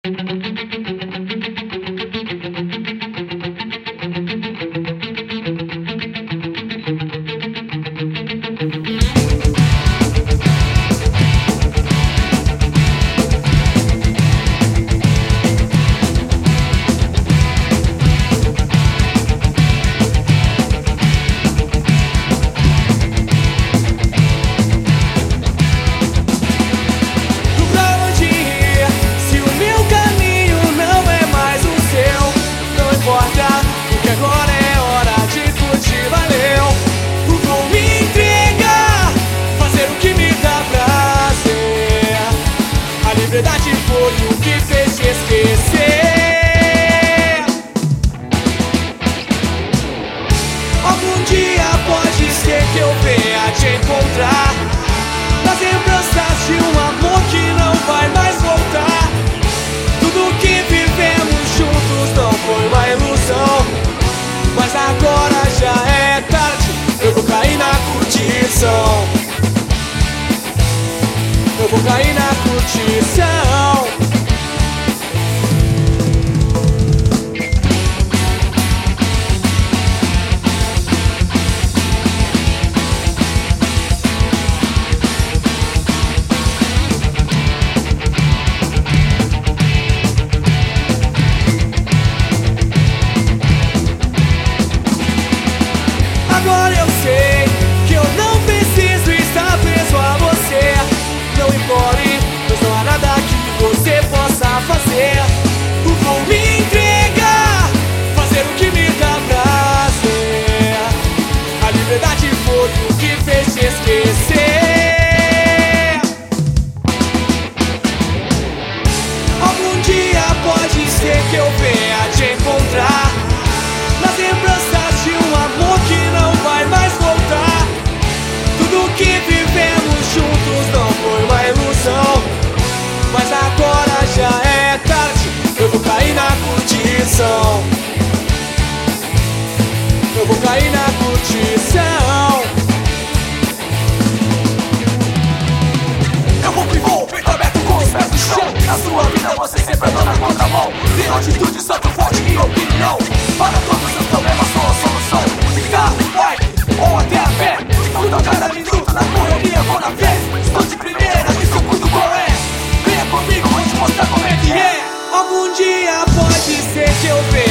Verdade foi o que fez te esquecer. Algum dia pode ser que eu venha te encontrar nas lembranças de um amor que não vai mais voltar. Tudo que vivemos juntos não foi uma ilusão, mas agora já é tarde, eu vou cair na curtição. Eu vou cair na curtição. Agora eu sei que eu não preciso estar preso a você. Não implore, pois não há nada que você possa fazer. Eu vou me entregar, fazer o que me dá prazer. A liberdade foi o que fez te esquecer. Algum dia pode ser que eu venha te encontrar nas lembranças de um amor que não vai mais voltar. Tudo que vivemos juntos não foi uma ilusão, mas agora já é tarde, eu vou cair na curtição. Eu vou cair na curtição. Eu vou e vou, peito aberto com os pés no chão. Na sua vida você sempre anda na contramão. Tem atitude, santo, forte e opinião. Para todos os seus problemas sou a solução. De carro, bike ou até a pé, tudo a cada minuto na correria, vou na fé. Estou de primeira, isso tudo qual é. Venha comigo, vou te mostrar como é que é. Algum dia pode ser que eu venha